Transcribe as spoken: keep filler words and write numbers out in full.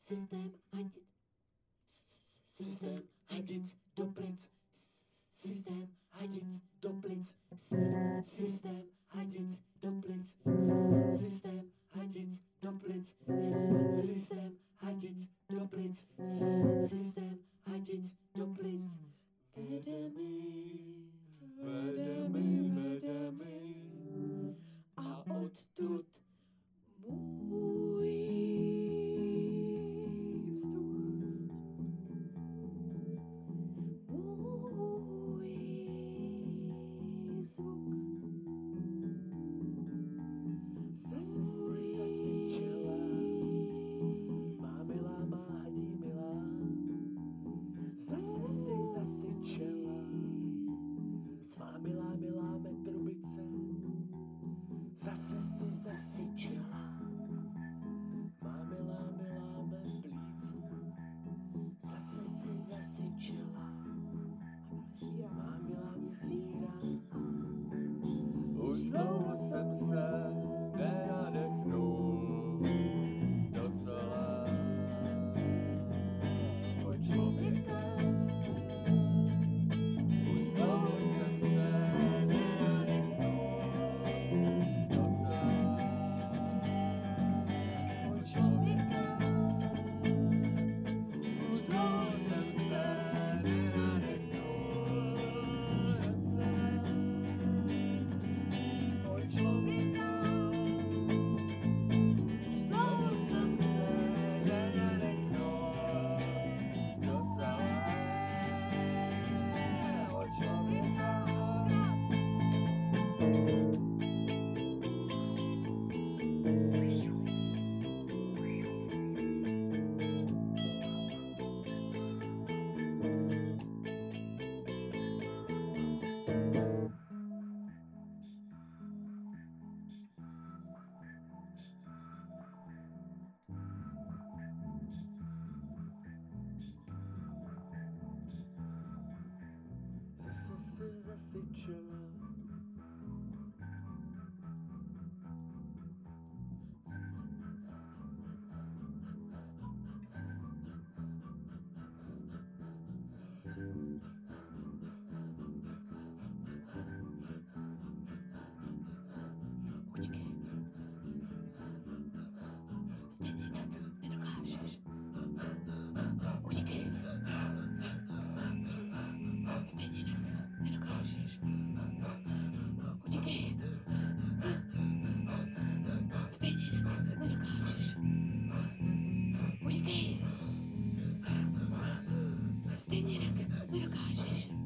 Systém hadit. Systém hadit do plic. Systém hadit do plic. Systém hadit do plic. Systém hadit do plic. Systém hadit do plic. Systém hadit do plic. Vede mi, vede mi, vede mi. A odtud můj vzduch, můj zvuk. Zase si zasyčela, má milá, má hadí milá. Zase si zasyčela, svá milá, milá metrubice. Zase si zasyčela, má milá, milá mé plíce. Zase si zasyčela, má milá mi svírá. Už dlouho jsem se nenadechnul docela od člověka. Už dlouho jsem se nenadechnul docela od člověka. Už dlouho jsem se nenadechnul docela od člověka. Už dlouho jsem se nenadechnul docela od člověka. Zase se zasyčela, Počkej. Stejně jinak nedokážeš. Počkej. Stejně jinak nedokážeš. Počkej. Stejně jinak nedokážeš. Počkej. Stejně jinak nedokážeš.